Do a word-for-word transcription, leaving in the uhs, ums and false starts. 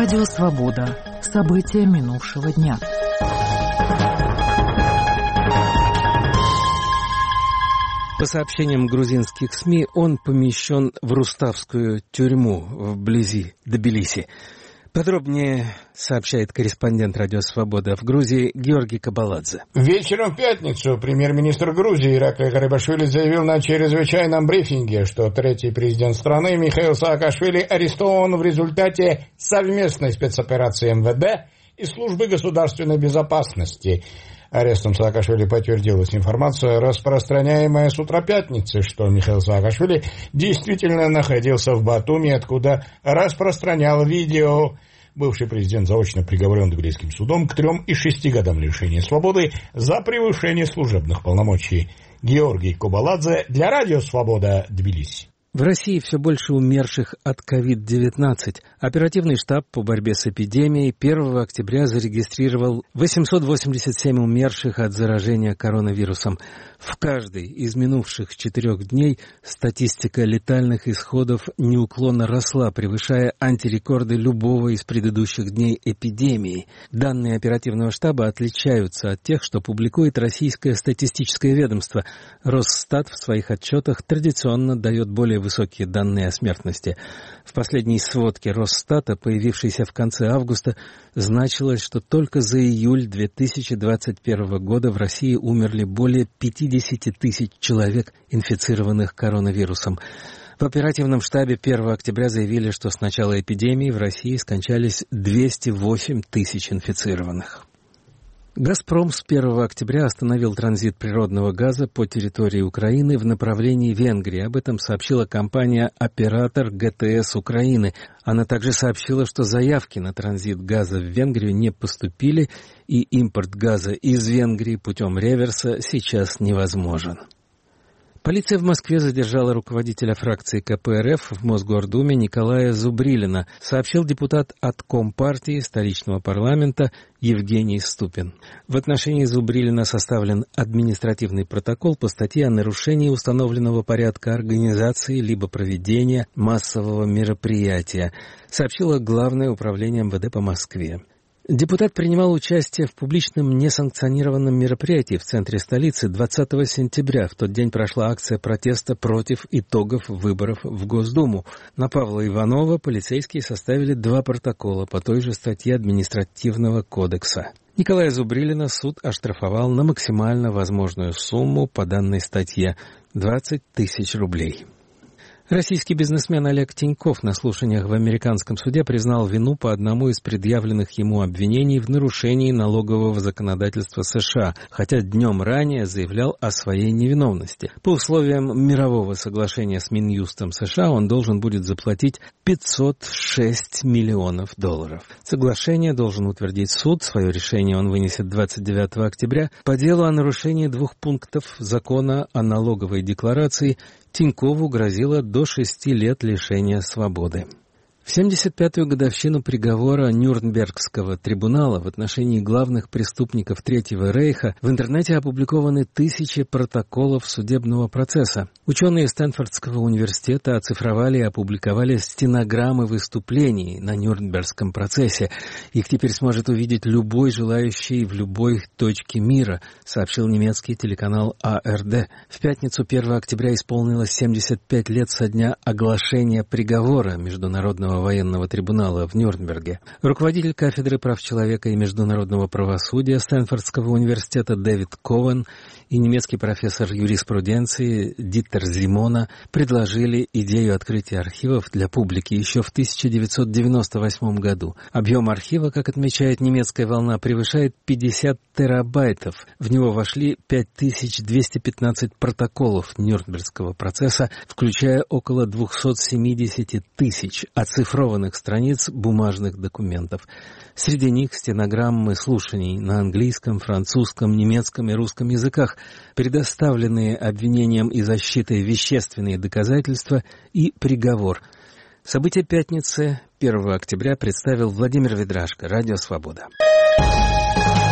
Радио «Свобода». События минувшего дня. По сообщениям грузинских СМИ, он помещен в Руставскую тюрьму вблизи Тбилиси. Подробнее сообщает корреспондент «Радио Свобода» в Грузии Георгий Кабаладзе. Вечером в пятницу премьер-министр Грузии Ираклий Гарибашвили заявил на чрезвычайном брифинге, что третий президент страны Михаил Саакашвили арестован в результате совместной спецоперации эм вэ дэ и службы государственной безопасности. Арестом Саакашвили подтвердилась информация, распространяемая с утра пятницы, что Михаил Саакашвили действительно находился в Батуми, откуда распространял видео. Бывший президент заочно приговорен Тбилисским судом к трем и шести годам лишения свободы за превышение служебных полномочий. Георгий Кабаладзе для Радио Свобода, Тбилиси. В России все больше умерших от ковид девятнадцать. Оперативный штаб по борьбе с эпидемией первого октября зарегистрировал восемьсот восемьдесят семь умерших от заражения коронавирусом. В каждый из минувших четырех дней статистика летальных исходов неуклонно росла, превышая антирекорды любого из предыдущих дней эпидемии. Данные оперативного штаба отличаются от тех, что публикует Российское статистическое ведомство. Росстат в своих отчетах традиционно дает более высокие данные о смертности. В последней сводке Росстата, появившейся в конце августа, значилось, что только за июль две тысячи двадцать первого года в России умерли более пятьдесят тысяч человек, инфицированных коронавирусом. В оперативном штабе первого октября заявили, что с начала эпидемии в России скончались двести восемь тысяч инфицированных. «Газпром» с первого октября остановил транзит природного газа по территории Украины в направлении Венгрии. Об этом сообщила компания «Оператор гэ тэ эс Украины». Она также сообщила, что заявки на транзит газа в Венгрию не поступили, и импорт газа из Венгрии путем реверса сейчас невозможен. Полиция в Москве задержала руководителя фракции ка пэ эр эф в Мосгордуме Николая Зубрилина, сообщил депутат от Компартии столичного парламента Евгений Ступин. В отношении Зубрилина составлен административный протокол по статье о нарушении установленного порядка организации либо проведения массового мероприятия, сообщило Главное управление эм вэ дэ по Москве. Депутат принимал участие в публичном несанкционированном мероприятии в центре столицы двадцатого сентября. В тот день прошла акция протеста против итогов выборов в Госдуму. На Павла Иванова полицейские составили два протокола по той же статье административного кодекса. Николая Зубрилина суд оштрафовал на максимально возможную сумму по данной статье – двадцать тысяч рублей. Российский бизнесмен Олег Тиньков на слушаниях в американском суде признал вину по одному из предъявленных ему обвинений в нарушении налогового законодательства США, хотя днем ранее заявлял о своей невиновности. По условиям мирового соглашения с Минюстом США он должен будет заплатить пятьсот шесть миллионов долларов. Соглашение должен утвердить суд. Свое решение он вынесет двадцать девятого октября. По делу о нарушении двух пунктов закона о налоговой декларации Тинькову грозило до шести лет лишения свободы. В семьдесят пятую годовщину приговора Нюрнбергского трибунала в отношении главных преступников Третьего рейха в интернете опубликованы тысячи протоколов судебного процесса. Ученые Стэнфордского университета оцифровали и опубликовали стенограммы выступлений на Нюрнбергском процессе. Их теперь сможет увидеть любой желающий в любой точке мира, сообщил немецкий телеканал а эр дэ. В пятницу первого октября исполнилось семьдесят пять лет со дня оглашения приговора Международного военного трибунала в Нюрнберге. Руководитель кафедры прав человека и международного правосудия Стэнфордского университета Дэвид Ковен и немецкий профессор юриспруденции Дитер Зимона предложили идею открытия архивов для публики еще в тысяча девятьсот девяносто восьмом году. Объем архива, как отмечает немецкая волна, превышает пятьдесят терабайтов. В него вошли пять тысяч двести пятнадцать протоколов Нюрнбергского процесса, включая около двести семьдесят тысяч оцифрованных страниц бумажных документов. Среди них стенограммы слушаний на английском, французском, немецком и русском языках, предоставленные обвинением и защитой вещественные доказательства и приговор. События пятницы первого октября представил Владимир Ведрашко, Радио Свобода.